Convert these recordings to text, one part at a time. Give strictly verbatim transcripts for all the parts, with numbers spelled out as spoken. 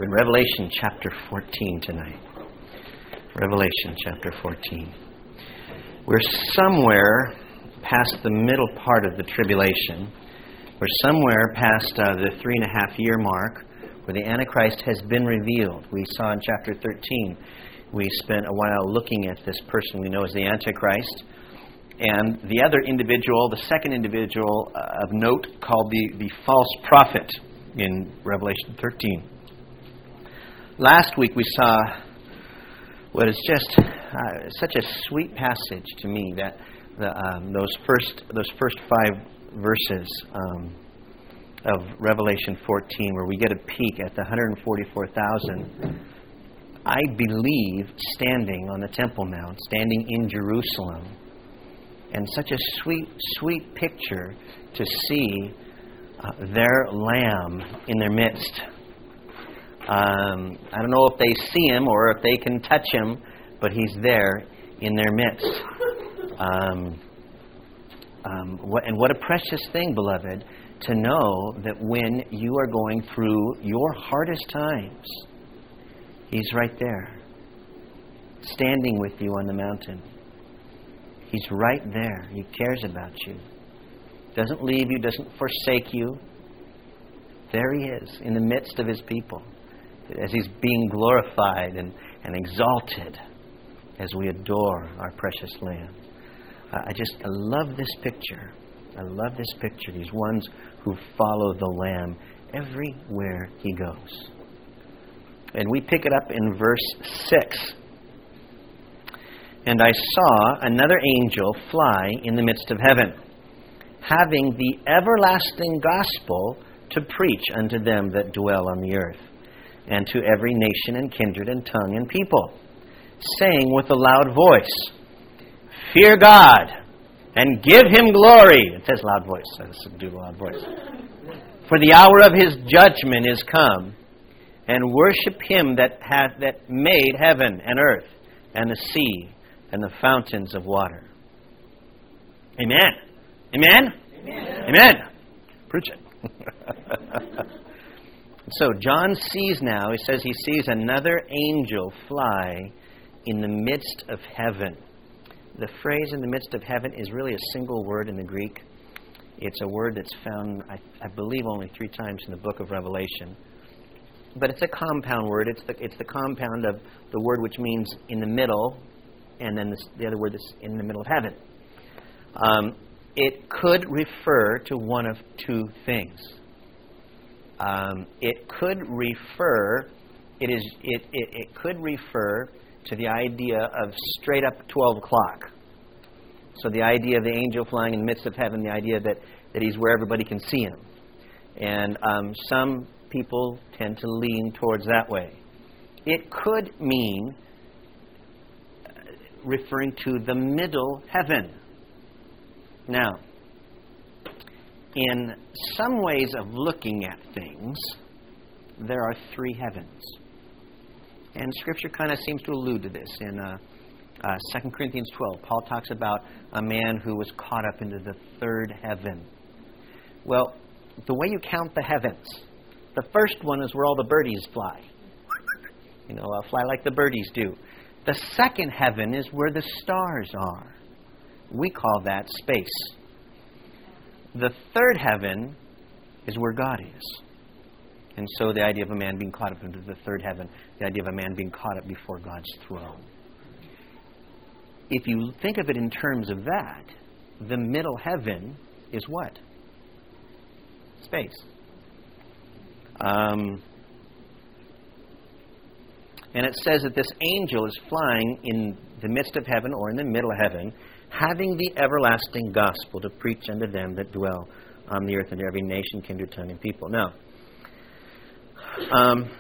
We're in Revelation chapter fourteen tonight. Revelation chapter fourteen. We're somewhere past the middle part of the tribulation. We're somewhere past uh, the three and a half year mark where the Antichrist has been revealed. We saw in chapter thirteen, we spent a while looking at this person we know as the Antichrist. And the other individual, the second individual uh, of note, called the, the false prophet in Revelation thirteen. Last week we saw what is just uh, such a sweet passage to me, that the, um, those first those first five verses um, of Revelation fourteen, where we get a peek at the one hundred forty-four thousand, I believe, standing on the Temple Mount, standing in Jerusalem. And such a sweet, sweet picture to see uh, their Lamb in their midst. Um, I don't know if they see Him or if they can touch Him, but He's there in their midst. Um, um, what, and what a precious thing, beloved, to know that when you are going through your hardest times, He's right there, standing with you on the mountain. He's right there. He cares about you. Doesn't leave you, doesn't forsake you. There He is, in the midst of His people, as He's being glorified and, and exalted as we adore our precious Lamb. Uh, I just I love this picture. I love this picture. These ones who follow the Lamb everywhere He goes. And we pick it up in verse six. And I saw another angel fly in the midst of heaven, having the everlasting gospel to preach unto them that dwell on the earth, and to every nation and kindred and tongue and people, saying with a loud voice, Fear God, and give Him glory. It says loud voice. I just do the loud voice. For the hour of His judgment is come, and worship Him that hath that made heaven and earth and the sea and the fountains of water. Amen. Amen? Amen. Amen. Preach it. So John sees now, he says he sees another angel fly in the midst of heaven. The phrase in the midst of heaven is really a single word in the Greek. It's a word that's found, I, I believe, only three times in the book of Revelation. But it's a compound word. It's the, it's the compound of the word which means in the middle, and then this, the other word that's in the middle of heaven. Um, it could refer to one of two things. Um, it could refer, it is, it, it, it could refer to the idea of straight up twelve o'clock. So the idea of the angel flying in the midst of heaven, the idea that, that he's where everybody can see him. And um, some people tend to lean towards that way. It could mean referring to the middle heaven. Now, in some ways of looking at things, there are three heavens. And Scripture kind of seems to allude to this. In uh, uh, Second Corinthians twelve, Paul talks about a man who was caught up into the third heaven. Well, the way you count the heavens, the first one is where all the birdies fly. You know, uh, fly like the birdies do. The second heaven is where the stars are. We call that space. The third heaven is where God is. And so the idea of a man being caught up into the third heaven, the idea of a man being caught up before God's throne. If you think of it in terms of that, the middle heaven is what? Space. Um... And it says that this angel is flying in the midst of heaven, or in the middle of heaven, having the everlasting gospel to preach unto them that dwell on the earth, and to every nation, kindred, tongue, and people. Now, um,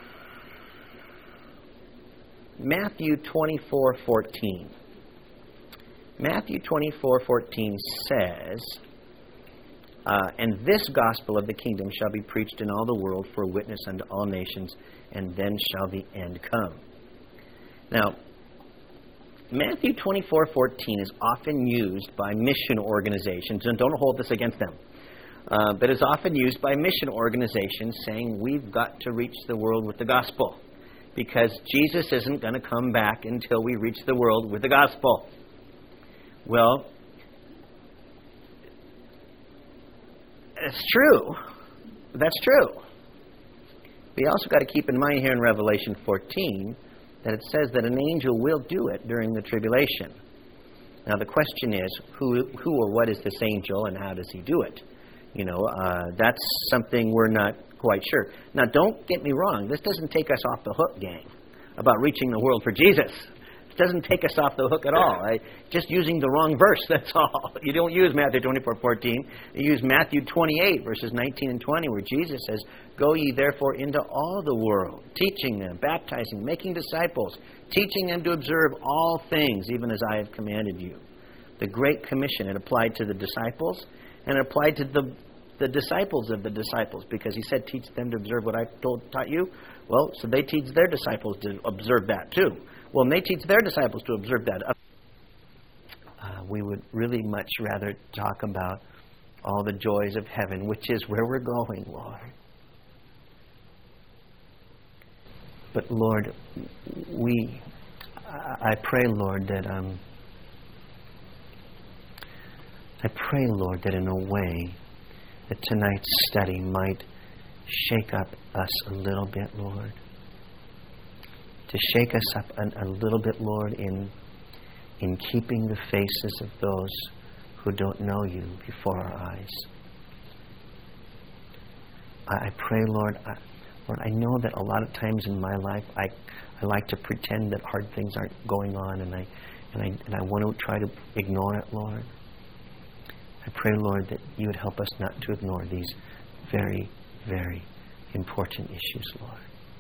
Matthew twenty-four fourteen. Matthew twenty-four fourteen says, uh, And this gospel of the kingdom shall be preached in all the world for a witness unto all nations, and then shall the end come. Now, Matthew twenty-four fourteen is often used by mission organizations, and don't hold this against them, uh, that is often used by mission organizations saying we've got to reach the world with the gospel because Jesus isn't going to come back until we reach the world with the gospel. Well, it's true. That's true. We also got to keep in mind here in Revelation fourteen that it says that an angel will do it during the tribulation. Now the question is, who who or what is this angel and how does he do it? You know, uh, that's something we're not quite sure. Now don't get me wrong, this doesn't take us off the hook, gang, about reaching the world for Jesus. It doesn't take us off the hook at all. I, just using the wrong verse, that's all. You don't use Matthew twenty-four fourteen. You use Matthew twenty-eight, verses nineteen and twenty, where Jesus says, "Go ye therefore into all the world, teaching them, baptizing, making disciples, teaching them to observe all things, even as I have commanded you." The Great Commission, it applied to the disciples, and it applied to the, the disciples of the disciples, because he said, teach them to observe what I told, taught you. Well, so they teach their disciples to observe that too. Well, and they teach their disciples to observe that. Uh, we would really much rather talk about all the joys of heaven, which is where we're going, Lord. But Lord, we, I pray, Lord, that um, I pray, Lord, that in a way that tonight's study might shake up us a little bit, Lord. To shake us up a, a little bit, Lord, in in keeping the faces of those who don't know you before our eyes. I, I pray, Lord, I, Lord, I know that a lot of times in my life I I like to pretend that hard things aren't going on, and I and I and I want to try to ignore it, Lord. I pray, Lord, that you would help us not to ignore these very, very important issues, Lord.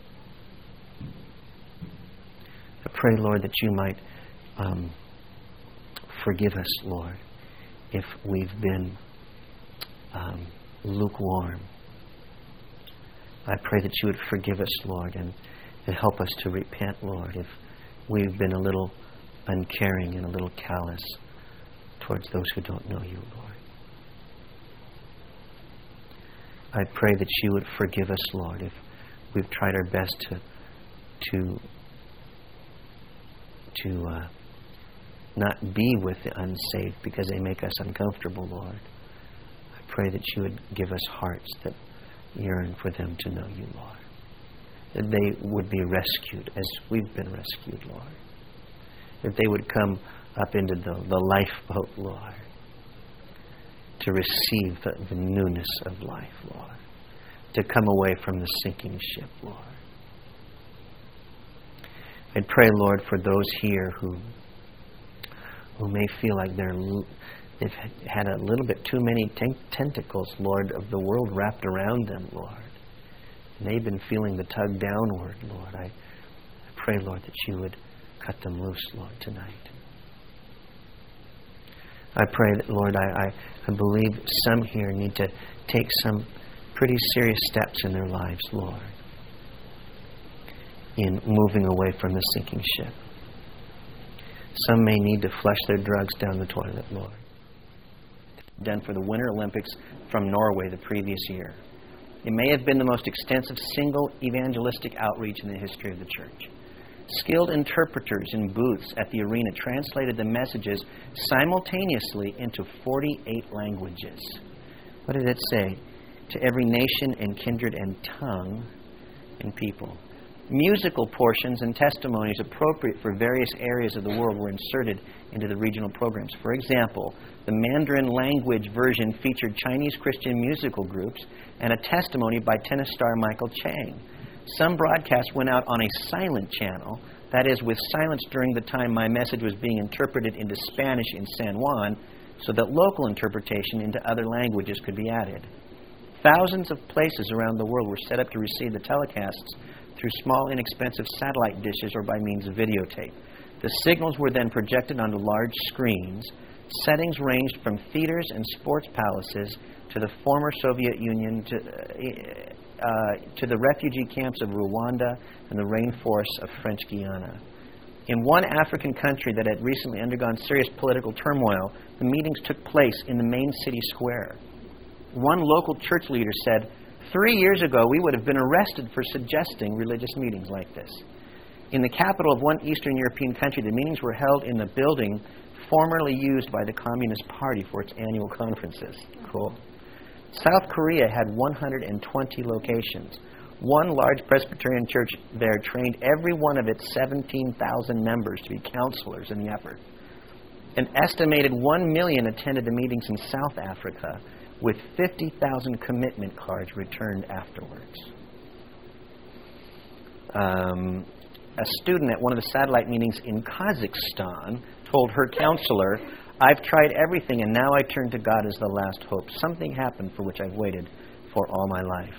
I pray, Lord, that you might um, forgive us, Lord, if we've been um, lukewarm. I pray that you would forgive us, Lord, and, and help us to repent, Lord, if we've been a little uncaring and a little callous towards those who don't know you, Lord. I pray that you would forgive us, Lord, if we've tried our best to to to uh, not be with the unsaved because they make us uncomfortable, Lord. I pray that you would give us hearts that yearn for them to know you, Lord. That they would be rescued as we've been rescued, Lord. That they would come up into the, the lifeboat, Lord, to receive the, the newness of life, Lord. To come away from the sinking ship, Lord. I pray, Lord, for those here who who may feel like they're they've had a little bit too many ten- tentacles, Lord, of the world wrapped around them, Lord. And they've been feeling the tug downward, Lord. I, I pray, Lord, that you would cut them loose, Lord, tonight. I pray that, Lord, I, I, I believe some here need to take some pretty serious steps in their lives, Lord, in moving away from the sinking ship. Some may need to flush their drugs down the toilet, Lord. Done for the Winter Olympics from Norway the previous year. It may have been the most extensive single evangelistic outreach in the history of the church. Skilled interpreters in booths at the arena translated the messages simultaneously into forty-eight languages. What did it say? To every nation and kindred and tongue and people. Musical portions and testimonies appropriate for various areas of the world were inserted into the regional programs. For example, the Mandarin language version featured Chinese Christian musical groups and a testimony by tennis star Michael Chang. Some broadcasts went out on a silent channel, that is, with silence during the time my message was being interpreted into Spanish in San Juan, so that local interpretation into other languages could be added. Thousands of places around the world were set up to receive the telecasts through small, inexpensive satellite dishes or by means of videotape. The signals were then projected onto large screens. Settings ranged from theaters and sports palaces to the former Soviet Union to, uh, to the refugee camps of Rwanda and the rainforests of French Guiana. In one African country that had recently undergone serious political turmoil, the meetings took place in the main city square. One local church leader said, three years ago we would have been arrested for suggesting religious meetings like this. In the capital of one Eastern European country, the meetings were held in the building formerly used by the Communist Party for its annual conferences. Cool. South Korea had one hundred twenty locations. One large Presbyterian church there trained every one of its seventeen thousand members to be counselors in the effort. An estimated one million attended the meetings in South Africa, with fifty thousand commitment cards returned afterwards. Um, a student at one of the satellite meetings in Kazakhstan told her counselor, "I've tried everything and now I turn to God as the last hope. Something happened for which I've waited for all my life."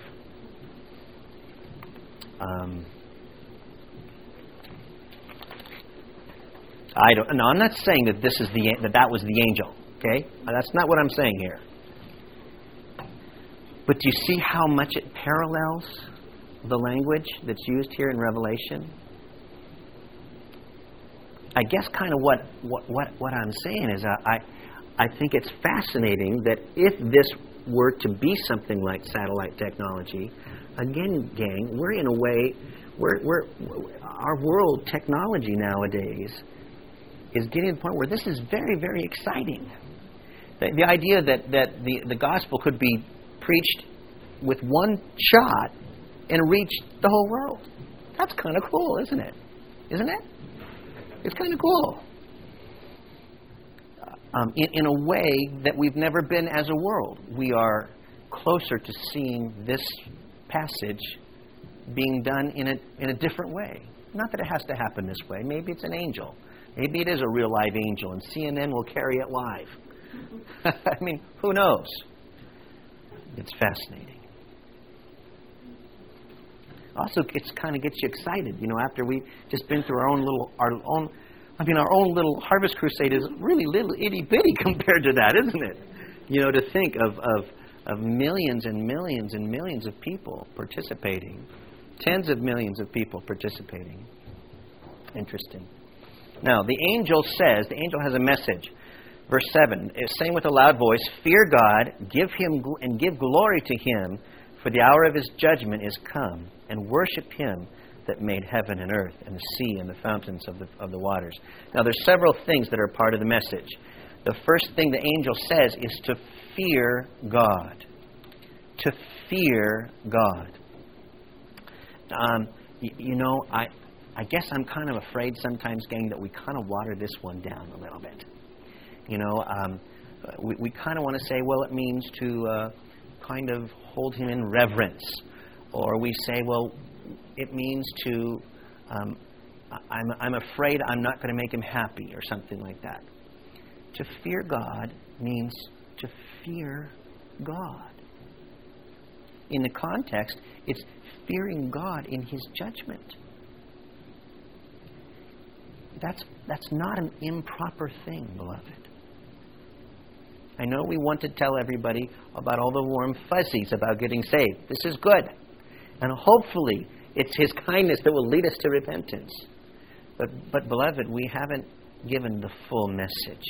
Um, I don't. No, I'm not saying that this is the that that was the angel. Okay, that's not what I'm saying here. But do you see how much it parallels the language that's used here in Revelation? I guess kind of what what what, what I'm saying is I, I I think it's fascinating that if this were to be something like satellite technology, again, gang, we're in a way we're we're our world technology nowadays is getting to the point where this is very, very exciting. The, the idea that, that the, the gospel could be preached with one shot and reach the whole world. That's kind of cool, isn't it? Isn't it? It's kind of cool. Um, in, in a way that we've never been as a world. We are closer to seeing this passage being done in a, in a different way. Not that it has to happen this way. Maybe it's an angel. Maybe it is a real live angel, and C N N will carry it live. I mean, who knows? It's fascinating. Also, it kind of gets you excited, you know, after we've just been through our own little, our own, I mean, our own little Harvest Crusade is really little itty-bitty compared to that, isn't it? You know, to think of, of, of millions and millions and millions of people participating, tens of millions of people participating. Interesting. Now, the angel says, the angel has a message. Verse seven, is saying with a loud voice, "Fear God, give him gl- and give glory to him, for the hour of his judgment is come, and worship him that made heaven and earth and the sea and the fountains of the of the waters." Now, there's several things that are part of the message. The first thing the angel says is to fear God. To fear God. Um, y- you know, I... I guess I'm kind of afraid sometimes, gang, that we kind of water this one down a little bit. You know, um, we, we kind of want to say, well, it means to uh, kind of hold him in reverence. Or we say, well, it means to, um, I'm, I'm afraid I'm not going to make him happy, or something like that. To fear God means to fear God. In the context, it's fearing God in his judgment. That's that's not an improper thing, beloved. I know we want to tell everybody about all the warm fuzzies about getting saved. This is good. And hopefully it's his kindness that will lead us to repentance. But, but beloved, we haven't given the full message.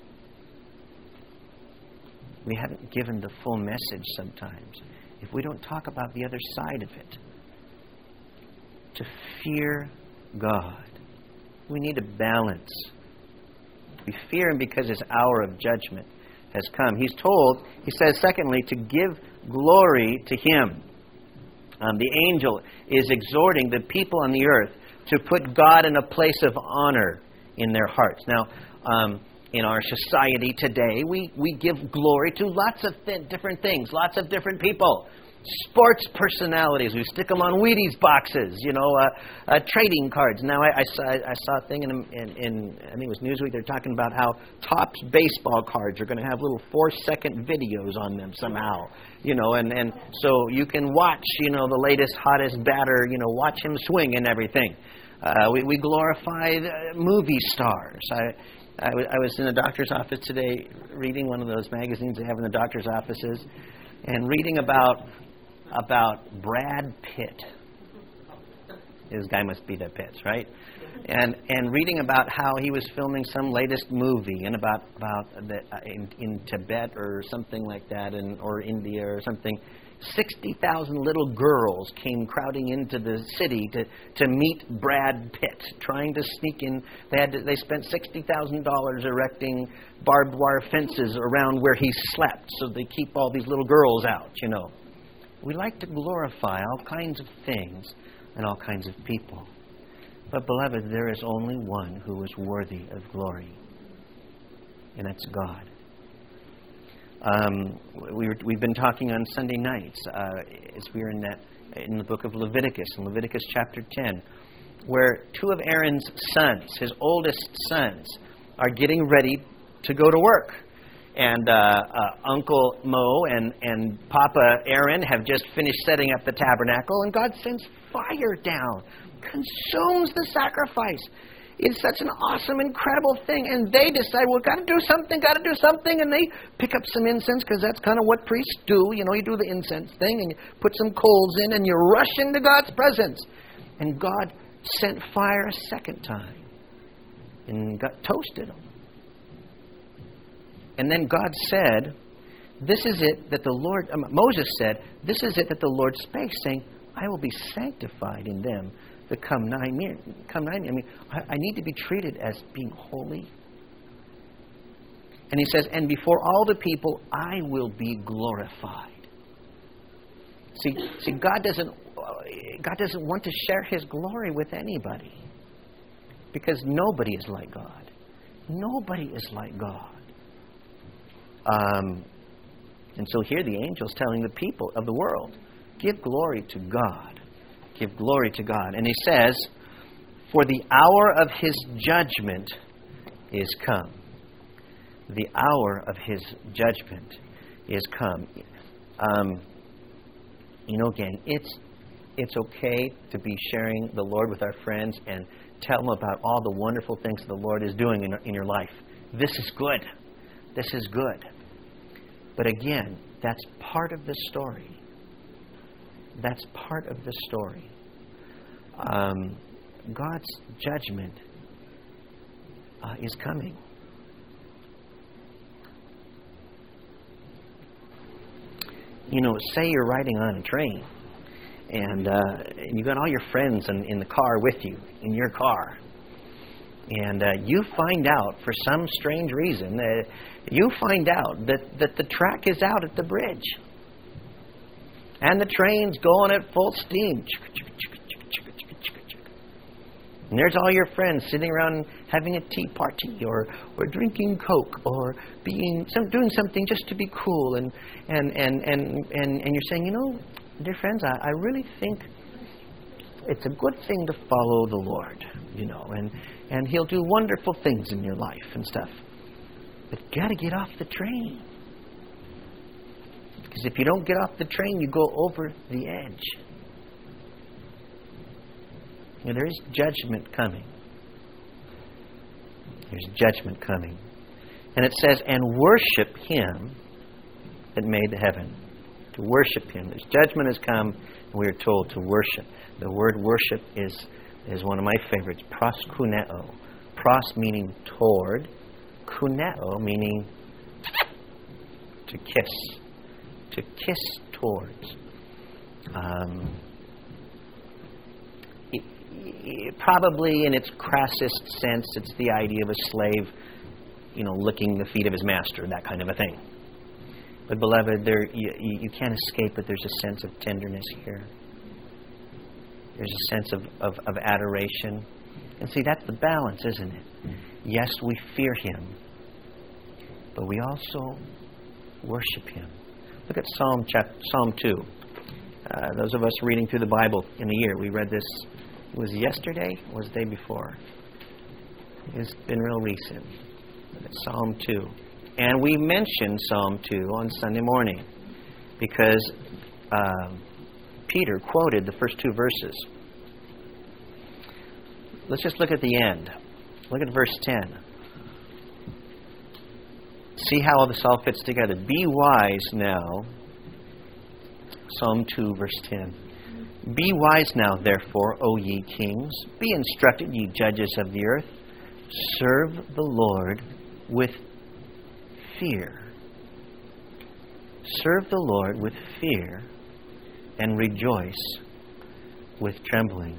We haven't given the full message sometimes. If we don't talk about the other side of it. To fear God. We need a balance. We fear him because his hour of judgment has come. He's told, he says, secondly, to give glory to him. Um, the angel is exhorting the people on the earth to put God in a place of honor in their hearts. Now, um, in our society today, we, we give glory to lots of th- different things, lots of different people. Sports personalities, we stick them on Wheaties boxes, you know, uh, uh, trading cards. Now, I, I saw I saw a thing in, in, in, I think it was Newsweek, they're talking about how Topps baseball cards are going to have little four-second videos on them somehow, you know, and, and so you can watch, you know, the latest, hottest batter, you know, watch him swing and everything. Uh, we, we glorify the movie stars. I, I, w- I was in the doctor's office today reading one of those magazines they have in the doctor's offices and reading about... about Brad Pitt. This guy must be the Pitts, right? And and reading about how he was filming some latest movie and about about the, uh, in, in Tibet or something like that, and or India or something. Sixty thousand little girls came crowding into the city to, to meet Brad Pitt, trying to sneak in. They had to, they spent sixty thousand dollars erecting barbed wire fences around where he slept, so they keep all these little girls out. You know, we like to glorify all kinds of things and all kinds of people, but beloved, there is only one who is worthy of glory, and that's God. Um, we were, we've been talking on Sunday nights uh, as we were in that in the book of Leviticus, in Leviticus chapter ten, where two of Aaron's sons, his oldest sons, are getting ready to go to work. And uh, uh, Uncle Mo and, and Papa Aaron have just finished setting up the tabernacle, and God sends fire down, consumes the sacrifice. It's such an awesome, incredible thing. And they decide, well, got to do something, got to do something. And they pick up some incense, because that's kind of what priests do. You know, you do the incense thing, and you put some coals in, and you rush into God's presence. And God sent fire a second time and got toasted them. And then God said, this is it that the Lord, um, Moses said, this is it that the Lord spake, saying, I will be sanctified in them that come nigh me. Come nigh me. I mean, I, I need to be treated as being holy. And he says, and before all the people, I will be glorified. See, see, God doesn't, God doesn't want to share His glory with anybody, because nobody is like God. Nobody is like God. Um, and so here the angel's telling the people of the world, give glory to God. Give glory to God. And he says, for the hour of His judgment is come. The hour of His judgment is come. Um, you know, gang, it's it's okay to be sharing the Lord with our friends and tell them about all the wonderful things the Lord is doing in, in your life. This is good. This is good. But again, that's part of the story. That's part of the story. Um, God's judgment uh, is coming. You know, say you're riding on a train, and, uh, and you got all your friends in, in the car with you, in your car. And uh, you find out, for some strange reason, uh, you find out that, that the track is out at the bridge. And the train's going at full steam. And there's all your friends sitting around having a tea party, or, or drinking Coke, or being some, doing something just to be cool. And and, and, and, and, and you're saying, you know, dear friends, I, I really think it's a good thing to follow the Lord, you know, and, and He'll do wonderful things in your life and stuff. But you got to get off the train. Because if you don't get off the train, you go over the edge. You know, there is judgment coming. There's judgment coming. And it says, and worship Him that made the heaven. To worship Him. There's judgment has come, and we are told to worship. The word worship is, is one of my favorites. Proskuneo. Pros meaning toward. Kuneo meaning to kiss. To kiss towards. Um, it, it, probably in its crassest sense, it's the idea of a slave, you know, licking the feet of his master, that kind of a thing. But beloved, there you, you can't escape it. There's a sense of tenderness here. There's a sense of, of, of adoration. And see, that's the balance, isn't it? Yes, we fear Him, but we also worship Him. Look at Psalm chapter, Psalm two. Uh, those of us reading through the Bible in a year, we read this, it was yesterday or was the day before? It's been real recent. It's Psalm two. And we mentioned Psalm two on Sunday morning because uh, Peter quoted the first two verses. Let's just look at the end. Look at verse ten. See how this all fits together. Be wise now. Psalm two, verse ten. Be wise now, therefore, O ye kings. Be instructed, ye judges of the earth. Serve the Lord with fear. Serve the Lord with fear and rejoice with trembling.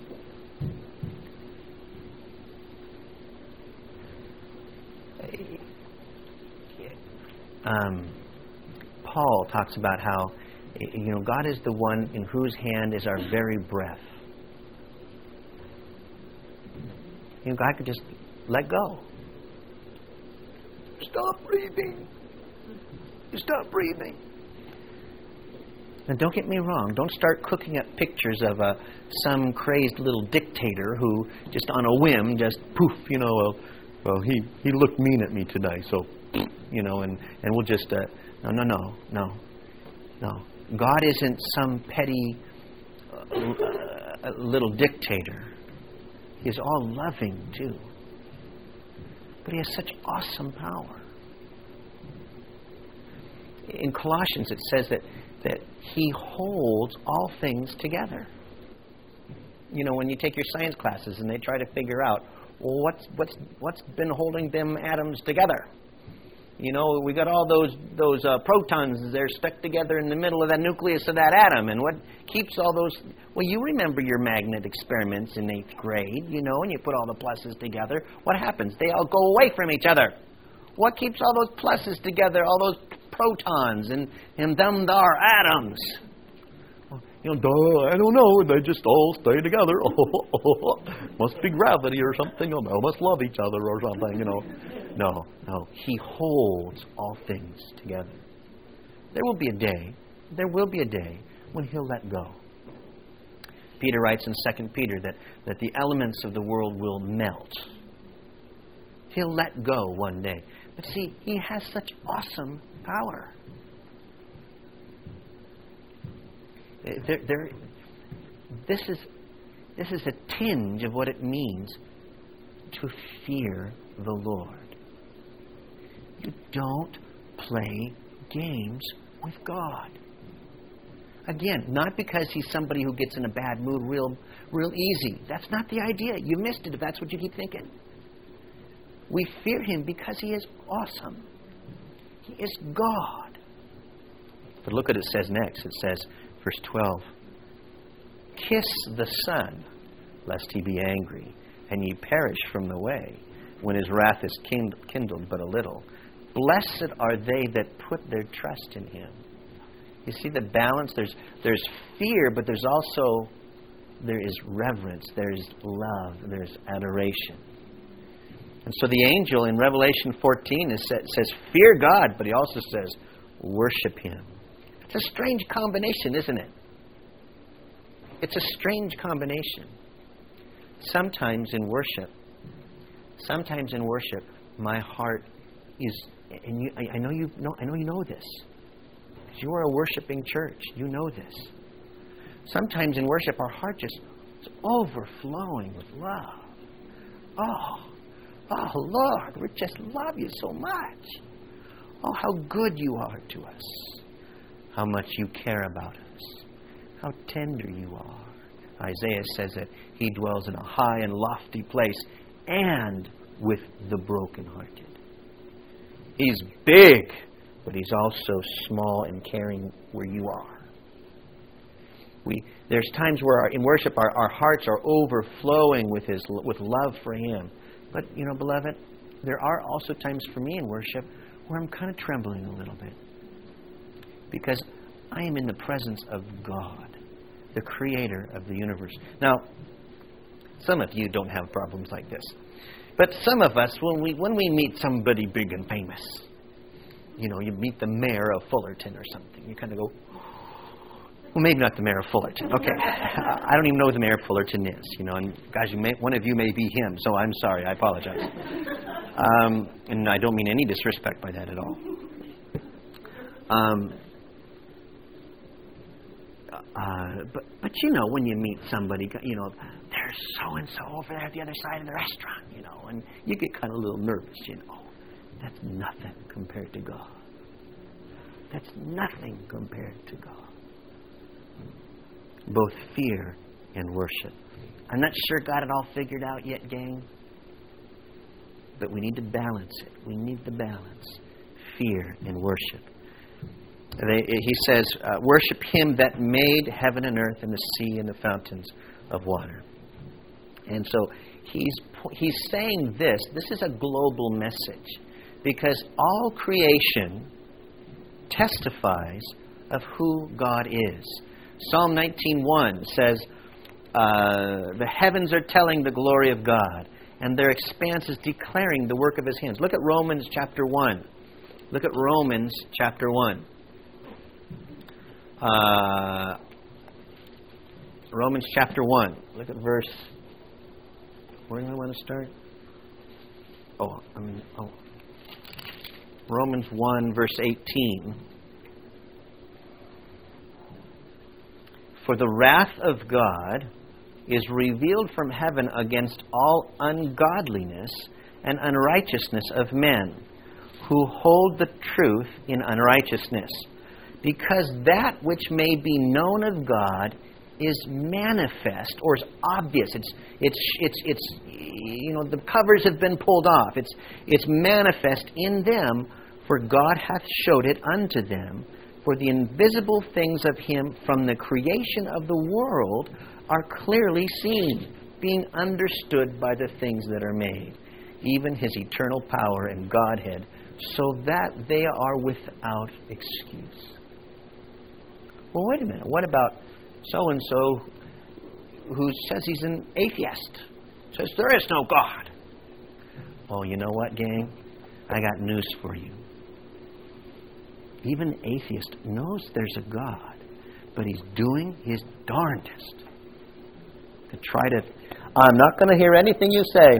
Um, Paul talks about how, you know, God is the one in whose hand is our very breath. You know, God could just let go. Stop breathing. Stop breathing. And don't get me wrong. Don't start cooking up pictures of uh, some crazed little dictator who just on a whim just poof, you know, well, well he, he looked mean at me today, so, you know, and, and we'll just, uh, no, no, no, no, no. God isn't some petty uh, little dictator. He is all loving too. But He has such awesome power. In Colossians it says that, that He holds all things together. You know, when you take your science classes and they try to figure out, well, what's what's what's been holding them atoms together? You know, we got all those those uh, protons. They're stuck together in the middle of that nucleus of that atom. And what keeps all those... Well, you remember your magnet experiments in eighth grade, you know, and you put all the pluses together. What happens? They all go away from each other. What keeps all those pluses together, all those protons and, and them there atoms? Well, you know, duh, I don't know. They just all stay together. Must be gravity or something. Or they must love each other or something, you know. No, no. He holds all things together. There will be a day, there will be a day when He'll let go. Peter writes in Second Peter that, that the elements of the world will melt. He'll let go one day. But see, He has such awesome power. There, there, this is, this is a tinge of what it means to fear the Lord. You don't play games with God. Again, not because He's somebody who gets in a bad mood real, real easy. That's not the idea. You missed it if that's what you keep thinking. We fear Him because He is awesome. He is God. But look what it says next. It says, verse twelve, kiss the Son, lest He be angry, and ye perish from the way, when His wrath is kindled but a little. Blessed are they that put their trust in Him. You see the balance? There's there's fear, but there's also, there is reverence, there's love, there's adoration. And so the angel in Revelation fourteen is, says, fear God, but he also says, worship Him. It's a strange combination, isn't it? It's a strange combination. Sometimes in worship, sometimes in worship, my heart is, and you, I, I know you know, I know you know this, because you are a worshiping church. You know this. Sometimes in worship, our heart just is overflowing with love. Oh, oh Lord, we just love You so much. Oh, how good You are to us. How much You care about us. How tender You are. Isaiah says that He dwells in a high and lofty place and with the brokenhearted. He's big, but He's also small and caring where you are. We there's times where our, in worship our, our hearts are overflowing with His with love for Him. But, you know, beloved, there are also times for me in worship where I'm kind of trembling a little bit. Because I am in the presence of God, the Creator of the universe. Now, some of you don't have problems like this. But some of us, when we when we meet somebody big and famous, you know, you meet the mayor of Fullerton or something, you kind of go, well, maybe not the mayor of Fullerton. Okay, I don't even know who the mayor of Fullerton is, you know. And guys, you may, one of you may be him, so I'm sorry. I apologize. Um, and I don't mean any disrespect by that at all. Um, uh, but but you know, when you meet somebody, you know, there's so and so over there at the other side of the restaurant, you know, and you get kind of a little nervous, you know. That's nothing compared to God. That's nothing compared to God. both fear and worship. I'm not sure got it all figured out yet, gang. But we need to balance it. We need the balance. Fear and worship. They, he says, uh, worship Him that made heaven and earth and the sea and the fountains of water. And so he's he's saying this. This is a global message. Because all creation testifies of who God is. Psalm nineteen one says, uh, the heavens are telling the glory of God, and their expanse is declaring the work of His hands. Look at Romans chapter one. Look at Romans chapter one. Uh, Romans chapter one. Look at verse... Where do I want to start? Oh, I mean, oh. Romans one, verse eighteen. For the wrath of God is revealed from heaven against all ungodliness and unrighteousness of men, who hold the truth in unrighteousness, because that which may be known of God is manifest, or is obvious. It's it's it's it's you know, the covers have been pulled off. It's it's manifest in them, for God hath showed it unto them. For the invisible things of Him from the creation of the world are clearly seen, being understood by the things that are made, even His eternal power and Godhead, so that they are without excuse. Well, wait a minute. What about so-and-so who says he's an atheist? Says there is no God. Oh, you know what, gang? I got news for you. Even the atheist knows there's a God, but he's doing his darndest to try to, I'm not going to hear anything you say.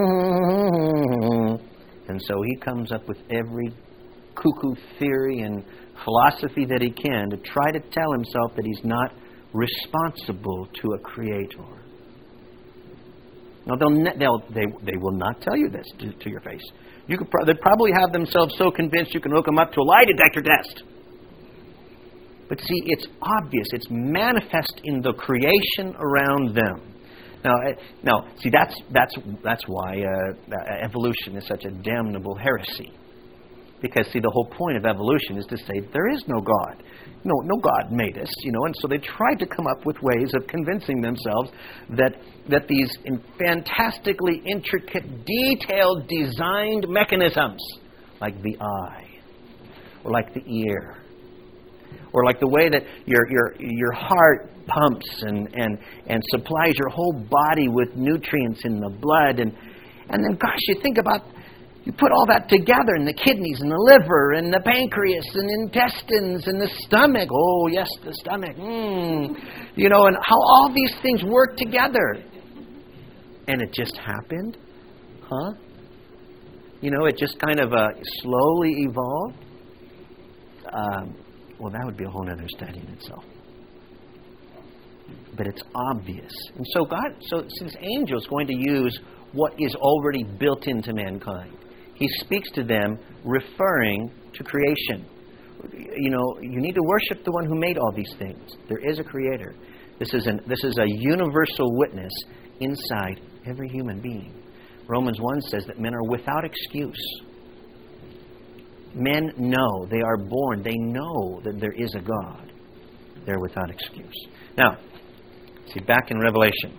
And so he comes up with every cuckoo theory and philosophy that he can to try to tell himself that he's not responsible to a creator. Now, they'll, ne- they'll, they they will not tell you this to, to your face. You could pro- they'd probably have themselves so convinced you can hook them up to a lie detector test. But see, it's obvious. It's manifest in the creation around them. Now, uh, now see, that's that's that's why uh, evolution is such a damnable heresy. Because, see, the whole point of evolution is to say there is no God. No, no God made us, you know. And so they tried to come up with ways of convincing themselves that that these fantastically intricate, detailed, designed mechanisms, like the eye, or like the ear, or like the way that your your your heart pumps and, and, and supplies your whole body with nutrients in the blood, and and then, gosh, you think about. You put all that together, and the kidneys, and the liver, and the pancreas, and intestines, and the stomach. Oh, yes, the stomach. Mm. You know, and how all these things work together. And it just happened? Huh? You know, it just kind of uh, slowly evolved? Um, well, that would be a whole other study in itself. But it's obvious. And so God, so this angel is going to use what is already built into mankind. He speaks to them referring to creation. You know, you need to worship the one who made all these things. There is a creator. This is an this is a universal witness inside every human being. Romans one says that men are without excuse. Men know, they are born, they know that there is a God. They're without excuse. Now, see, back in Revelation.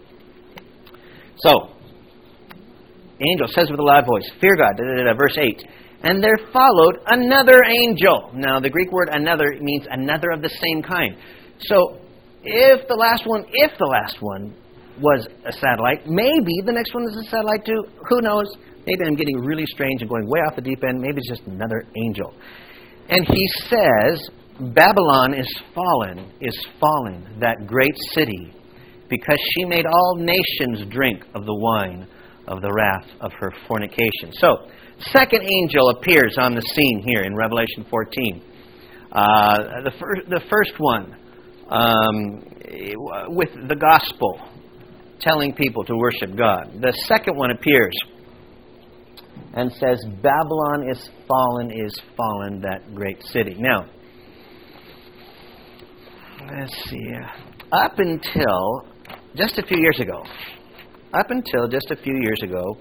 So, angel says with a loud voice, fear God, da, da, da, verse eight. And there followed another angel. Now, the Greek word another means another of the same kind. So, if the last one, if the last one was a satellite, maybe the next one is a satellite too. Who knows? Maybe I'm getting really strange and going way off the deep end. Maybe it's just another angel. And he says, Babylon is fallen, is fallen, that great city, because she made all nations drink of the wine of the wrath of her fornication. So, second angel appears on the scene here in Revelation fourteen. Uh, the, fir- the first one um, with the gospel, telling people to worship God. The second one appears and says, Babylon is fallen, is fallen, that great city. Now, let's see. up until just a few years ago, up until just a few years ago,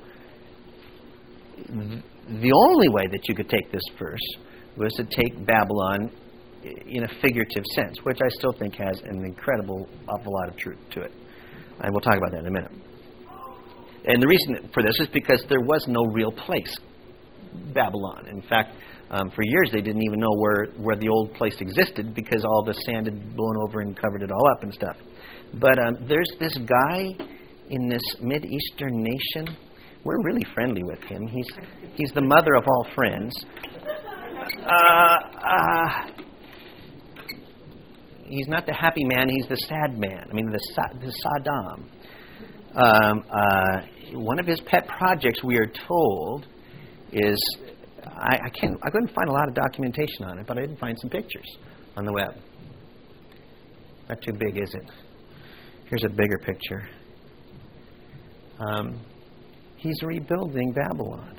the only way that you could take this verse was to take Babylon in a figurative sense, which I still think has an incredible, awful lot of truth to it. And we'll talk about that in a minute. And the reason for this is because there was no real place, Babylon. In fact, um, for years they didn't even know where, where the old place existed because all the sand had blown over and covered it all up and stuff. But um, there's this guy in this Mid-Eastern nation. We're really friendly with him. He's he's the mother of all friends. Uh, uh, he's not the happy man. He's the sad man. I mean, the, the Saddam. Um, uh, one of his pet projects, we are told, is I, I can't. I couldn't find a lot of documentation on it, but I did find some pictures on the web. Not too big, is it? Here's a bigger picture. Um, he's rebuilding Babylon,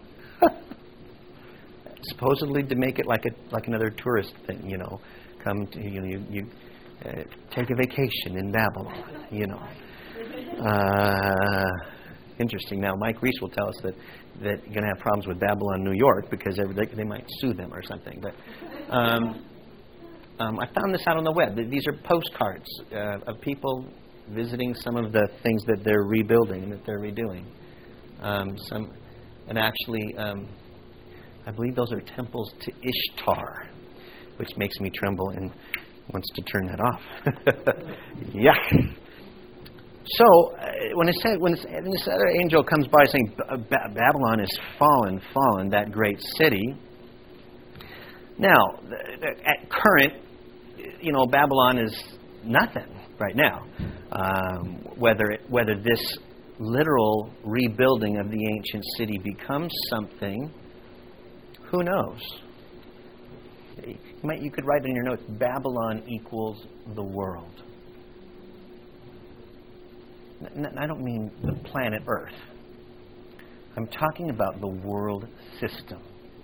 supposedly to make it like a like another tourist thing. You know, come to you know you, you uh, take a vacation in Babylon. You know. Uh, interesting. Now, Mike Reese will tell us that, that you're going to have problems with Babylon, New York, because they, they might sue them or something. But um, um, I found this out on the web. These are postcards uh, of people visiting some of the things that they're rebuilding and that they're redoing. Um, some, and actually, um, I believe those are temples to Ishtar, which makes me tremble and wants to turn that off. Yeah. So, uh, when it said, when it's, and this other angel comes by saying, ba- Babylon is fallen, fallen, that great city. Now, the, the, at current, you know, Babylon is nothing right now. Um, whether it, whether this literal rebuilding of the ancient city becomes something, who knows? You, might, you could write in your notes, Babylon equals the world. I don't mean the planet Earth. I'm talking about the world system.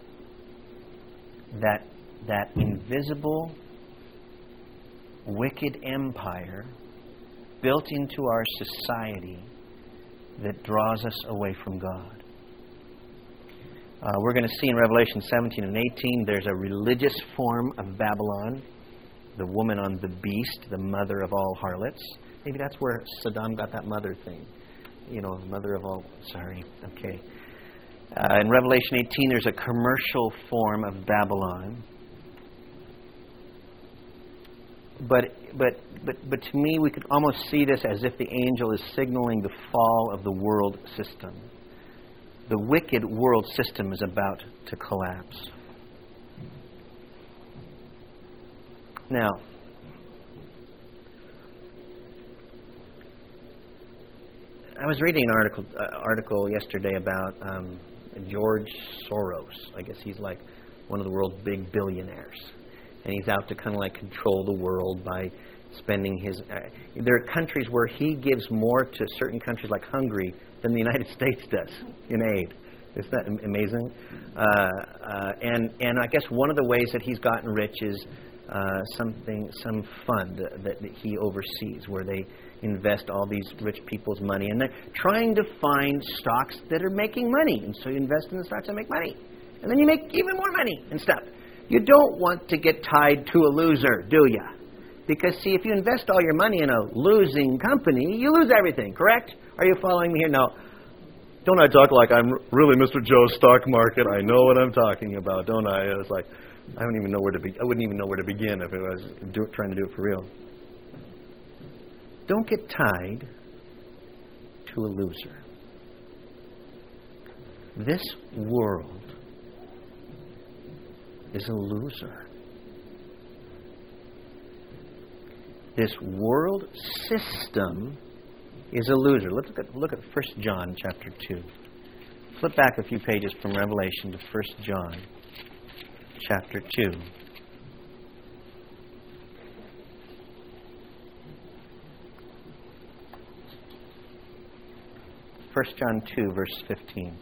That that invisible, wicked empire built into our society that draws us away from God. Uh, we're going to see in Revelation seventeen and eighteen, there's a religious form of Babylon, the woman on the beast, the mother of all harlots. Maybe that's where Saddam got that mother thing. You know, mother of all... Sorry. Okay. Uh, in Revelation eighteen, there's a commercial form of Babylon. But, but, but, but to me, we could almost see this as if the angel is signaling the fall of the world system. The wicked world system is about to collapse. Now... I was reading an article uh, article yesterday about um, George Soros. I guess he's like one of the world's big billionaires. And he's out to kind of like control the world by spending his... Uh, there are countries where he gives more to certain countries like Hungary than the United States does in aid. Isn't that amazing? Uh, uh, and, and I guess one of the ways that he's gotten rich is uh, something, some fund that, that he oversees where they invest all these rich people's money, and they're trying to find stocks that are making money. And so you invest in the stocks that make money. And then you make even more money and stuff. You don't want to get tied to a loser, do you? Because, see, if you invest all your money in a losing company, you lose everything, correct? Are you following me here? No. Don't I talk like I'm really Mister Joe's stock market? I know what I'm talking about, don't I? It's like, I don't even know where to be. I wouldn't even know where to begin if I was do, trying to do it for real. Don't get tied to a loser. This world is a loser. This world system is a loser. Let's look at, look at First John chapter two. Flip back a few pages from Revelation to First John chapter two. First John two, verse fifteen.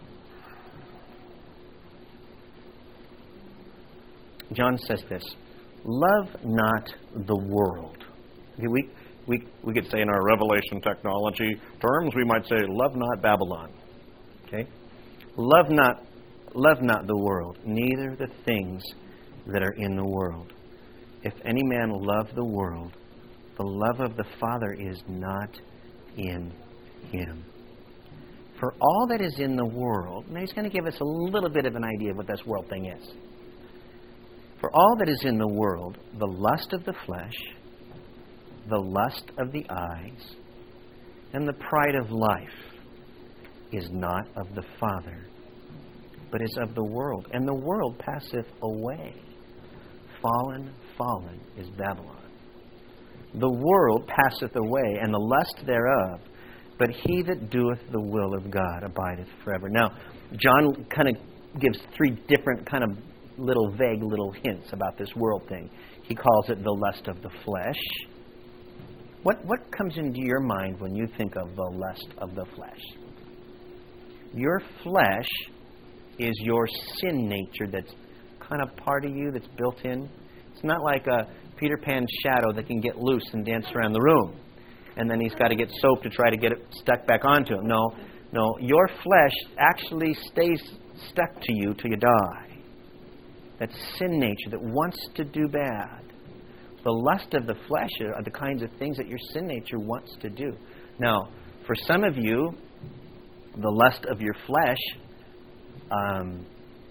John says this, Love not the world. Okay, we, we, we could say in our Revelation technology terms, we might say, love not Babylon. Okay? Love not, love not the world, neither the things that are in the world. If any man love the world, the love of the Father is not in him. For all that is in the world, now he's going to give us a little bit of an idea of what this world thing is. For all that is in the world, the lust of the flesh, the lust of the eyes, and the pride of life is not of the Father, but is of the world. And the world passeth away. Fallen, fallen is Babylon. The world passeth away, and the lust thereof, but he that doeth the will of God abideth forever. Now, John kind of gives three different kind of little vague little hints about this world thing. He calls it the lust of the flesh. What, what comes into your mind when you think of the lust of the flesh? Your flesh is your sin nature that's kind of part of you, that's built in. It's not like a Peter Pan's shadow that can get loose and dance around the room. And then he's got to get soap to try to get it stuck back onto him. No, no, your flesh actually stays stuck to you till you die. That sin nature that wants to do bad. The lust of the flesh are the kinds of things that your sin nature wants to do. Now, for some of you, the lust of your flesh um,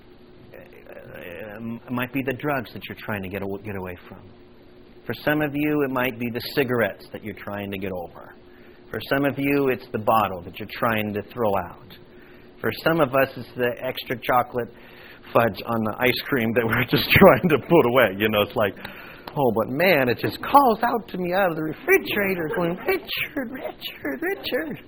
it might be the drugs that you're trying to get get away from. For some of you, it might be the cigarettes that you're trying to get over. For some of you, it's the bottle that you're trying to throw out. For some of us, it's the extra chocolate fudge on the ice cream that we're just trying to put away. You know, it's like, oh, but man, it just calls out to me out of the refrigerator going, Richard, Richard, Richard.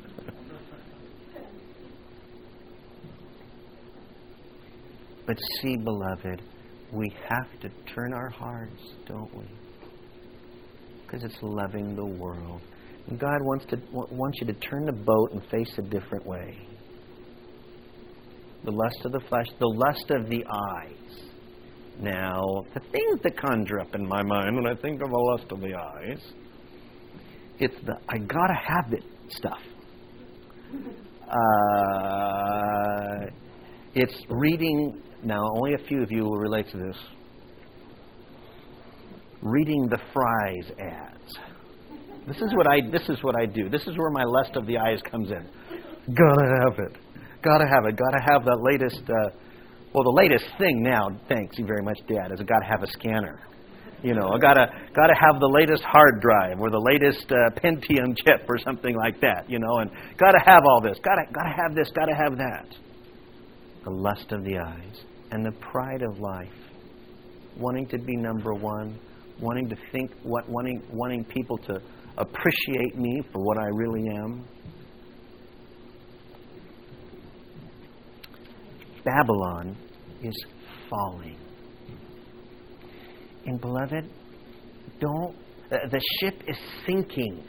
But see, beloved, we have to turn our hearts, don't we? Because it's loving the world. And God wants to wants you to turn the boat and face a different way. The lust of the flesh, the lust of the eyes. Now, the things that conjure up in my mind when I think of the lust of the eyes, it's the I gotta have it stuff. Uh, it's reading. Now, only a few of you will relate to this. Reading the Fry's ads. This is what I. This is what I do. This is where my lust of the eyes comes in. Gotta have it. Gotta have it. Gotta have the latest. Uh, well, the latest thing now. Thanks you very much, Dad. Is I gotta have a scanner. You know, I gotta gotta have the latest hard drive or the latest uh, Pentium chip or something like that. You know, and gotta have all this. Gotta gotta have this. Gotta have that. The lust of the eyes and the pride of life, wanting to be number one, wanting to think what, wanting wanting people to appreciate me for what I really am. Babylon is falling. And beloved, don't uh, the ship is sinking.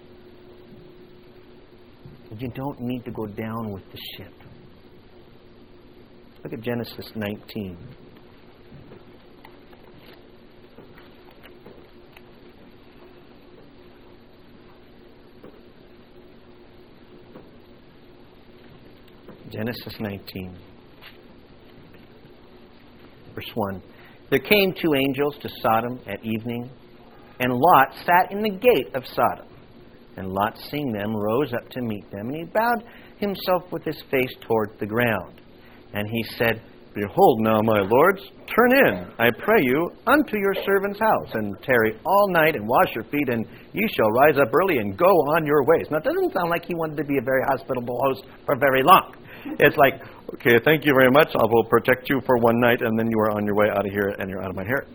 You don't need to go down with the ship. Look at Genesis nineteen. Genesis nineteen. Verse one. There came two angels to Sodom at evening, and Lot sat in the gate of Sodom. And Lot, seeing them, rose up to meet them, and he bowed himself with his face toward the ground. And he said, Behold now, my lords, turn in, I pray you, unto your servant's house, and tarry all night, and wash your feet, and ye shall rise up early, and go on your ways. Now, it doesn't sound like he wanted to be a very hospitable host for very long. It's like, okay, thank you very much, I will protect you for one night, and then you are on your way out of here, and you're out of my hair.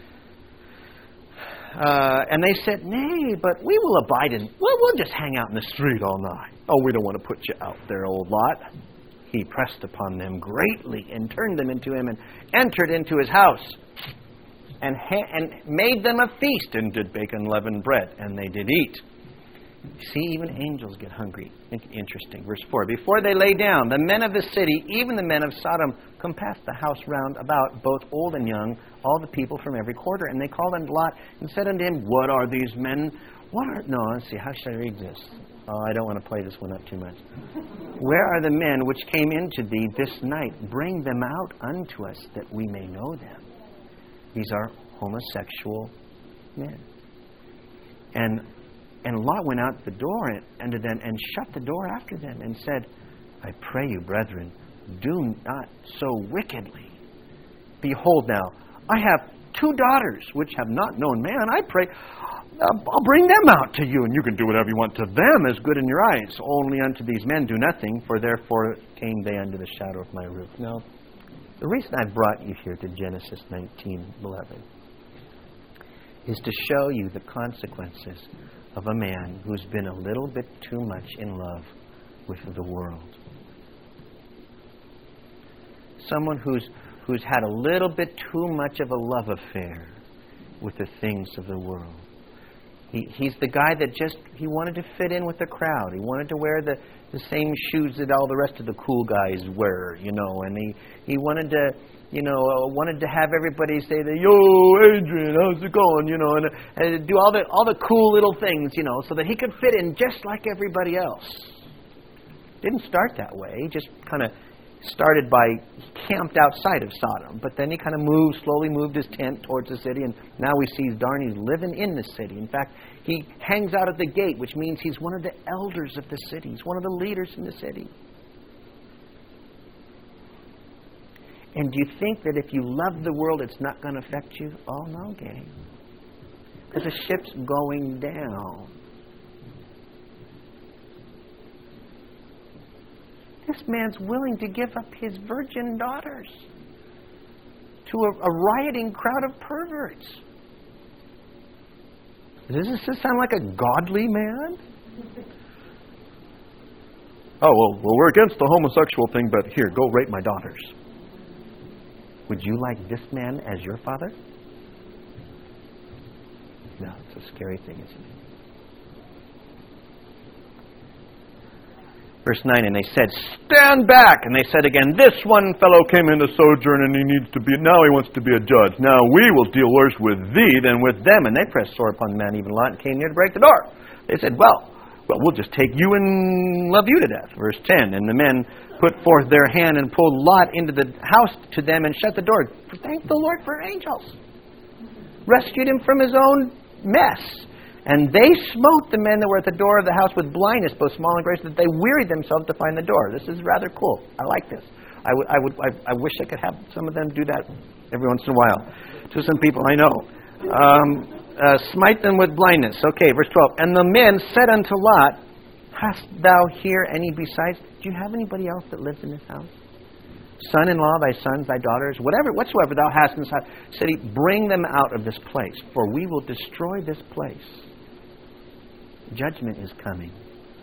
Uh, and they said, Nay, but we will abide in, well, we'll just hang out in the street all night. Oh, we don't want to put you out there, old Lot. He pressed upon them greatly and turned them into him and entered into his house and ha- and made them a feast and did bake unleavened bread, and they did eat. See, even angels get hungry. Interesting. Verse four. Before they lay down, the men of the city, even the men of Sodom, compassed the house round about, both old and young, all the people from every quarter. And they called unto Lot and said unto him, What are these men? What are... No, let's see. How should I read this? Oh, I don't want to play this one up too much. Where are the men which came into thee this night? Bring them out unto us, that we may know them. These are homosexual men. And and Lot went out the door and, unto them and shut the door after them and said, I pray you, brethren, do not so wickedly. Behold now, I have two daughters which have not known man. I pray, uh, I'll bring them out to you, and you can do whatever you want to them as good in your eyes. Only unto these men do nothing, for therefore came they under the shadow of my roof. Now, the reason I brought you here to Genesis nineteen, beloved, is to show you the consequences of a man who's been a little bit too much in love with the world. Someone who's who's had a little bit too much of a love affair with the things of the world. He, he's the guy that just, he wanted to fit in with the crowd. He wanted to wear the, the same shoes that all the rest of the cool guys wear, you know, and he, he wanted to, you know, uh, wanted to have everybody say, that, Yo, Adrian, how's it going, you know, and, and do all the, all the cool little things, you know, so that he could fit in just like everybody else. Didn't start that way. He just kind of started by, he camped outside of Sodom, but then he kind of moved, slowly moved his tent towards the city, and now we see, darn, he's living in the city. In fact, he hangs out at the gate, which means he's one of the elders of the city. He's one of the leaders in the city. And do you think that if you love the world, it's not going to affect you? Oh, no, gang. Because the ship's going down. This man's willing to give up his virgin daughters to a, a rioting crowd of perverts. Does this sound like a godly man? Oh, well, well, we're against the homosexual thing, but here, go rape my daughters. Would you like this man as your father? No, it's a scary thing, isn't it? Verse nine, and they said, Stand back! And they said again, This one fellow came into sojourn, and he needs to be, now he wants to be a judge. Now we will deal worse with thee than with them. And they pressed sore upon the man, even Lot, and came near to break the door. They said, Well, well, we'll just take you and love you to death. Verse ten, and the men put forth their hand and pulled Lot into the house to them and shut the door. Thank the Lord for angels. Rescued him from his own mess. And they smote the men that were at the door of the house with blindness, both small and great, that they wearied themselves to find the door. This is rather cool. I like this. I would, I would, I, I wish I could have some of them do that every once in a while to some people I know. Um, uh, smite them with blindness. Okay, verse twelve. And the men said unto Lot, Hast thou here any besides? Do you have anybody else that lives in this house? Son-in-law, thy sons, thy daughters, whatever, whatsoever thou hast in this city, bring them out of this place, for we will destroy this place. Judgment is coming.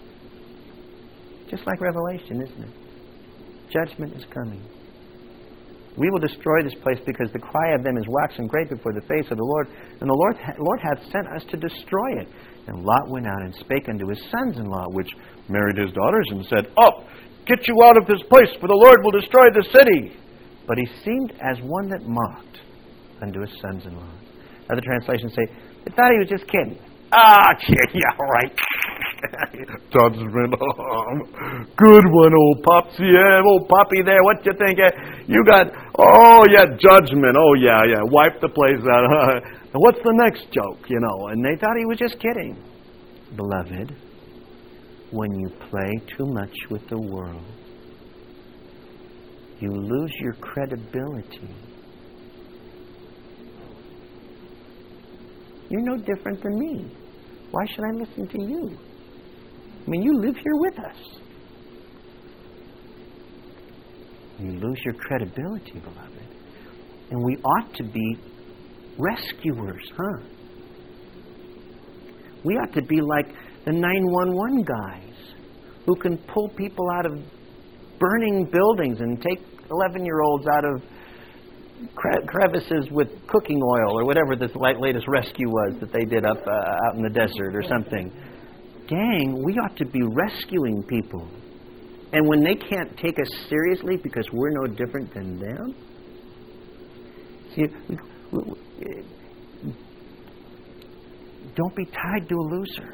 Just like Revelation, isn't it? Judgment is coming. We will destroy this place because the cry of them is waxen great before the face of the Lord, and the Lord, Lord hath sent us to destroy it. And Lot went out and spake unto his sons-in-law, which married his daughters, and said, Up, get you out of this place, for the Lord will destroy the city. But he seemed as one that mocked unto his sons-in-law. Other translations say, they thought he was just kidding. Ah, yeah, right. Judgment. Good one, old Popsy. Yeah, old Poppy there. What you think? You got, oh, yeah, judgment. Oh, yeah, yeah. Wipe the place out. And what's the next joke, you know? And they thought he was just kidding. Beloved, when you play too much with the world, you lose your credibility. You're no different than me. Why should I listen to you? I mean, you live here with us. You lose your credibility, beloved. And we ought to be rescuers, huh? We ought to be like the nine one one guys who can pull people out of burning buildings and take eleven-year-olds out of crevices with cooking oil or whatever this latest rescue was that they did up uh, out in the desert or something. gang, we ought to be rescuing people. And when they can't take us seriously because we're no different than them, see, we, we, we, don't be tied to a loser.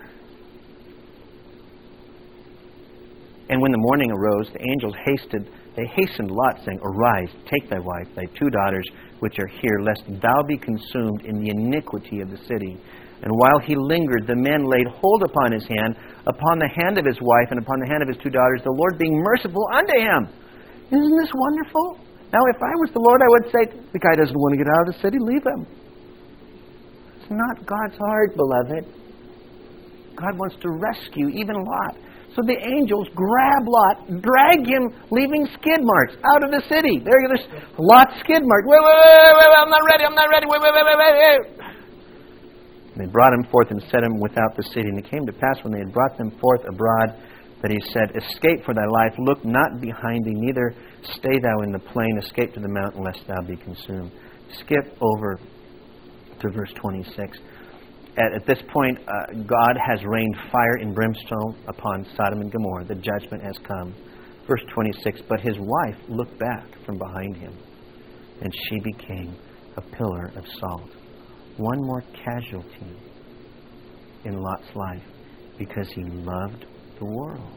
And when the morning arose, the angels hasted, they hastened Lot, saying, Arise, take thy wife, thy two daughters, which are here, lest thou be consumed in the iniquity of the city. And while he lingered, the men laid hold upon his hand, upon the hand of his wife, and upon the hand of his two daughters, the Lord being merciful unto him. Isn't this wonderful? Now, if I was the Lord, I would say, the guy doesn't want to get out of the city, leave him. It's not God's heart, beloved. God wants to rescue even Lot. So the angels grab Lot, drag him, leaving skid marks out of the city. There, there's Lot's skid mark. Wait, wait, wait, wait, wait, I'm not ready, I'm not ready. Wait, wait, wait, wait, wait, wait. And they brought him forth and set him without the city. And it came to pass when they had brought them forth abroad that he said, Escape for thy life, look not behind thee, neither stay thou in the plain, escape to the mountain, lest thou be consumed. Skip over to verse twenty-six. At, at this point, uh, God has rained fire and brimstone upon Sodom and Gomorrah. The judgment has come. Verse twenty-six, But his wife looked back from behind him, and she became a pillar of salt. One more casualty in Lot's life because he loved the world.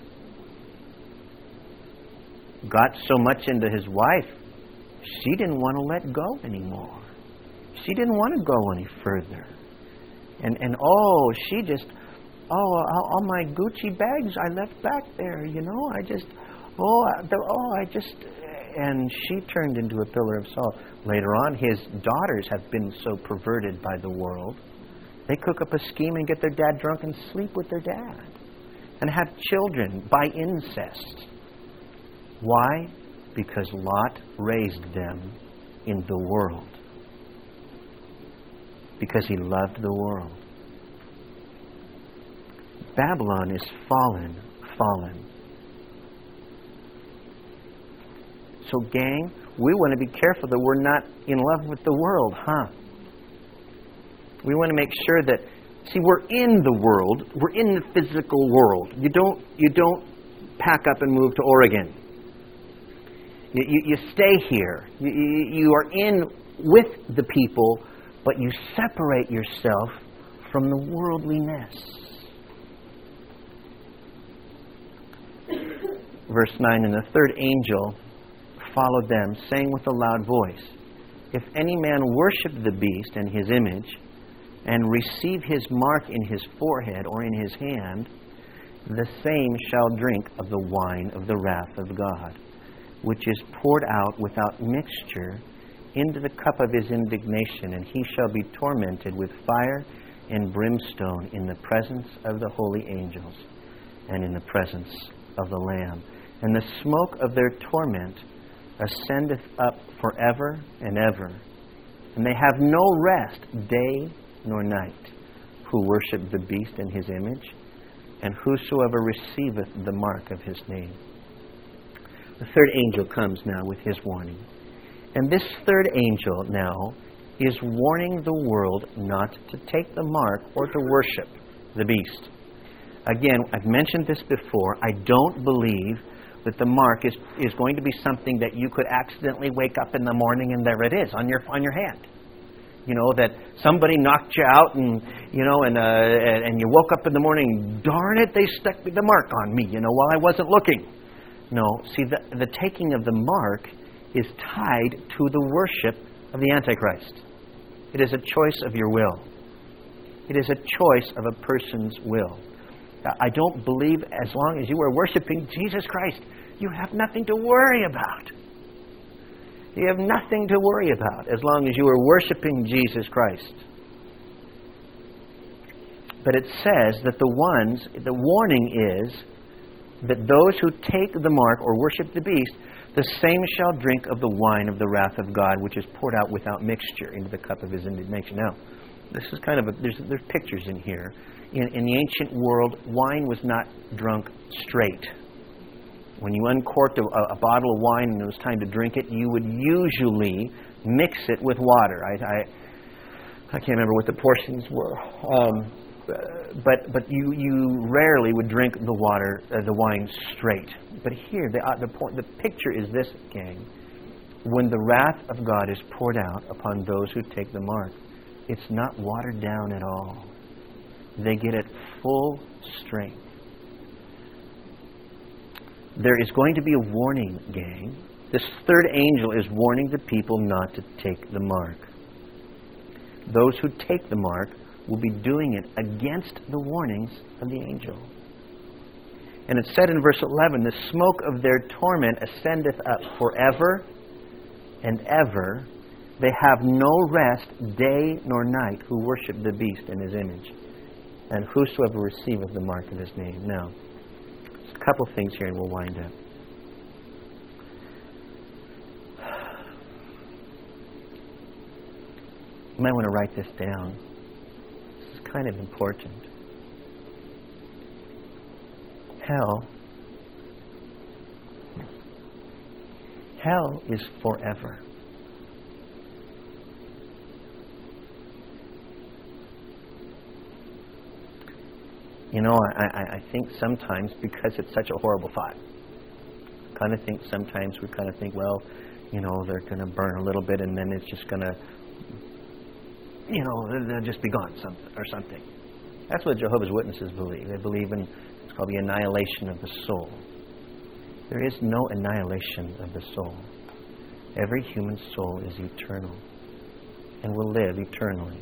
Got so much into his wife, she didn't want to let go anymore. She didn't want to go any further. And, and oh, she just, oh, all my Gucci bags I left back there, you know. I just, oh, the, oh, I just, and she turned into a pillar of salt. Later on, his daughters have been so perverted by the world. They cook up a scheme and get their dad drunk and sleep with their dad. And have children by incest. Why? Because Lot raised them in the world. Because he loved the world. Babylon is fallen, fallen. So, gang, we want to be careful that we're not in love with the world, huh? We want to make sure that, see, we're in the world. We're in the physical world. You don't, you don't pack up and move to Oregon. You, you, you stay here. You, you, you are in with the people, but you separate yourself from the worldliness. Verse nine, And the third angel followed them, saying with a loud voice, If any man worship the beast and his image, and receive his mark in his forehead or in his hand, the same shall drink of the wine of the wrath of God, which is poured out without mixture into the cup of his indignation, and he shall be tormented with fire and brimstone in the presence of the holy angels and in the presence of the Lamb. And the smoke of their torment ascendeth up forever and ever. And they have no rest day nor night, who worship the beast and his image, and whosoever receiveth the mark of his name. The third angel comes now with his warning. And this third angel now is warning the world not to take the mark or to worship the beast. Again, I've mentioned this before. I don't believe that the mark is, is going to be something that you could accidentally wake up in the morning and there it is on your on your hand. You know, that somebody knocked you out and, you know, and uh, and you woke up in the morning, darn it, they stuck the mark on me, you know, while I wasn't looking. No, see, the, the taking of the mark is tied to the worship of the Antichrist. It is a choice of your will. It is a choice of a person's will. I don't believe as long as you are worshiping Jesus Christ, you have nothing to worry about. You have nothing to worry about as long as you are worshiping Jesus Christ. But it says that the ones, the warning is that those who take the mark or worship the beast, the same shall drink of the wine of the wrath of God, which is poured out without mixture into the cup of his indignation. Now, this is kind of a, there's, there's pictures in here. In, in the ancient world, wine was not drunk straight. When you uncorked a, a bottle of wine and it was time to drink it, you would usually mix it with water. I, I, I can't remember what the portions were. Um, Uh, but but you, you rarely would drink the water, uh, the wine straight. But here, the, uh, the, point, the picture is this, gang. When the wrath of God is poured out upon those who take the mark, it's not watered down at all. They get it full strength. There is going to be a warning, gang. This third angel is warning the people not to take the mark. Those who take the mark will be doing it against the warnings of the angel. And it's said in verse eleven, the smoke of their torment ascendeth up forever and ever. They have no rest day nor night who worship the beast in his image, and whosoever receiveth the mark of his name. Now, there's a couple things here and we'll wind up. You might want to write this down. This is kind of important. Hell, hell is forever. You know, I, I, I think sometimes, because it's such a horrible thought, I kind of think sometimes we kind of think, well, you know, they're going to burn a little bit and then it's just going to, you know, they'll just be gone something or something. That's what Jehovah's Witnesses believe. They believe in, it's called the annihilation of the soul. There is no annihilation of the soul. Every human soul is eternal and will live eternally.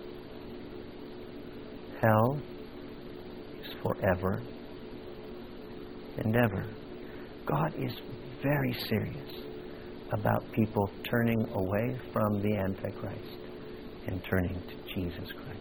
Hell is forever and ever. God is very serious about people turning away from the Antichrist and turning to Jesus Christ.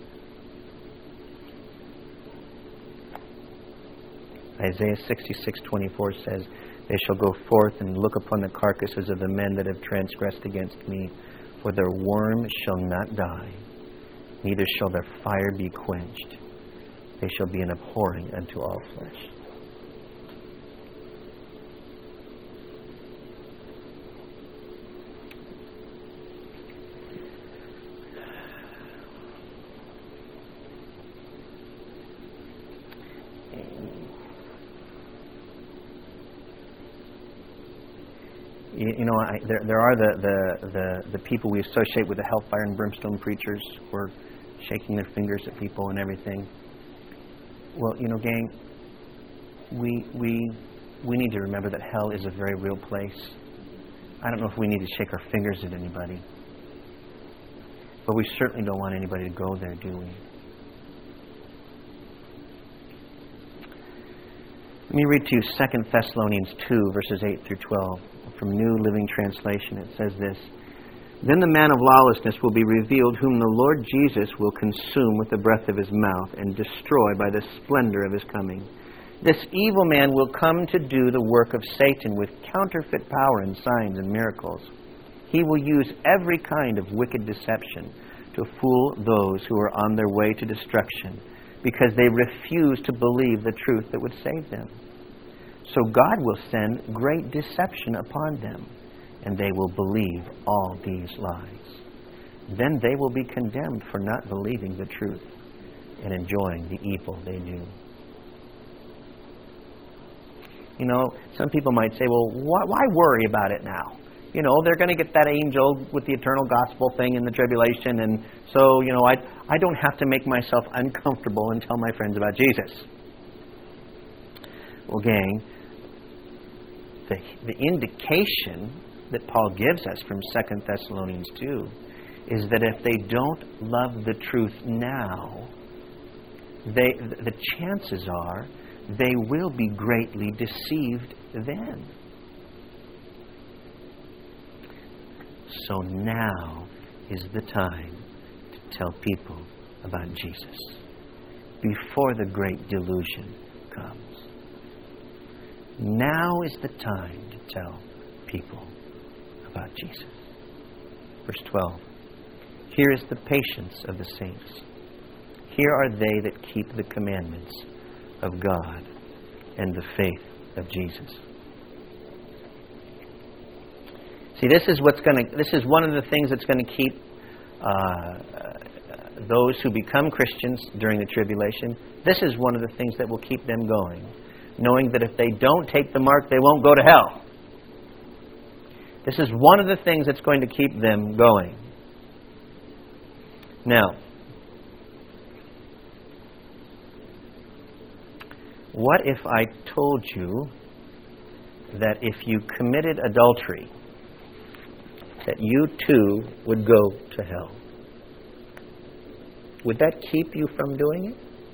Isaiah sixty-six twenty-four says, they shall go forth and look upon the carcasses of the men that have transgressed against me, for their worm shall not die, neither shall their fire be quenched. They shall be an abhorring unto all flesh. You know, I, there, there are the, the, the, the people we associate with the hellfire and brimstone preachers who are shaking their fingers at people and everything. Well, you know, gang, we we we need to remember that hell is a very real place. I don't know if we need to shake our fingers at anybody, but we certainly don't want anybody to go there, do we? Let me read to you Second Thessalonians two, verses eight through twelve. From New Living Translation, it says this: Then the man of lawlessness will be revealed, whom the Lord Jesus will consume with the breath of his mouth and destroy by the splendor of his coming. This evil man will come to do the work of Satan with counterfeit power and signs and miracles. He will use every kind of wicked deception to fool those who are on their way to destruction, because they refuse to believe the truth that would save them. So God will send great deception upon them, and they will believe all these lies. Then they will be condemned for not believing the truth and enjoying the evil they do. You know, some people might say, well, why, why worry about it now? You know, they're going to get that angel with the eternal gospel thing in the tribulation, and so, you know, I, I don't have to make myself uncomfortable and tell my friends about Jesus. Well, gang, the, the indication that Paul gives us from Second Thessalonians two is that if they don't love the truth now, they, the chances are they will be greatly deceived then. So now is the time to tell people about Jesus before the great delusion comes. Now is the time to tell people about Jesus. Verse twelve. Here is the patience of the saints. Here are they that keep the commandments of God and the faith of Jesus. See, this is what's going to. This is one of the things that's going to keep uh, those who become Christians during the tribulation, this is one of the things that will keep them going, knowing that if they don't take the mark, they won't go to hell. This is one of the things that's going to keep them going. Now, what if I told you that if you committed adultery, that you too would go to hell? Would that keep you from doing it?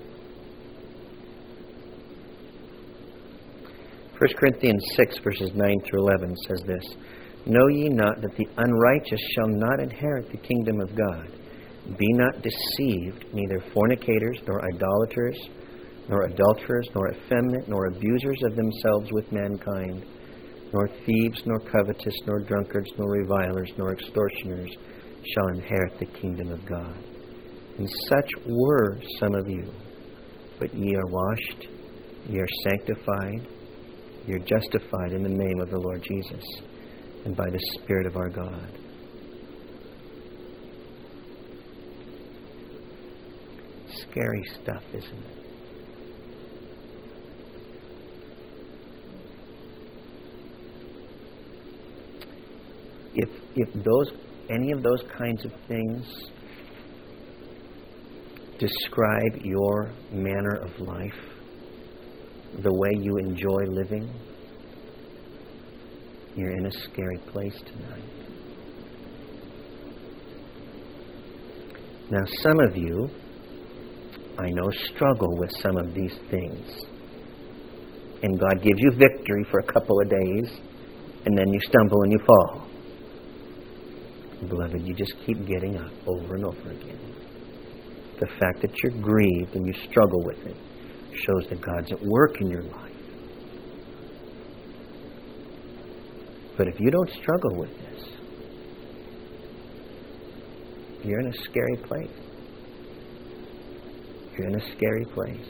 First Corinthians six, verses nine through eleven says this, "Know ye not that the unrighteous shall not inherit the kingdom of God? Be not deceived, neither fornicators, nor idolaters, nor adulterers, nor effeminate, nor abusers of themselves with mankind, nor thieves, nor covetous, nor drunkards, nor revilers, nor extortioners shall inherit the kingdom of God. And such were some of you. But ye are washed, ye are sanctified, ye are justified in the name of the Lord Jesus, and by the Spirit of our God." Scary stuff, isn't it? If if those any of those kinds of things describe your manner of life, the way you enjoy living, you're in a scary place tonight. Now, some of you, I know, struggle with some of these things. And God gives you victory for a couple of days, and then you stumble and you fall. Beloved, you just keep getting up over and over again. The fact that you're grieved and you struggle with it shows that God's at work in your life. But if you don't struggle with this, you're in a scary place. You're in a scary place.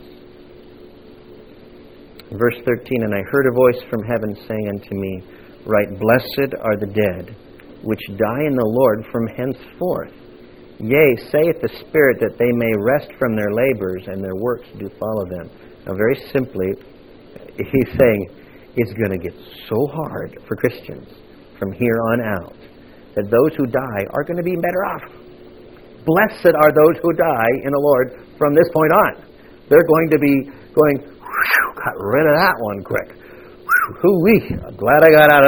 Verse thirteen, "And I heard a voice from heaven saying unto me, Write, Blessed are the dead, which die in the Lord from henceforth. Yea, saith the Spirit, that they may rest from their labors, and their works do follow them." Now, very simply, he's saying it's going to get so hard for Christians from here on out that those who die are going to be better off. Blessed are those who die in the Lord from this point on. They're going to be going, whew, got rid of that one quick. Hoo-wee, glad I got out of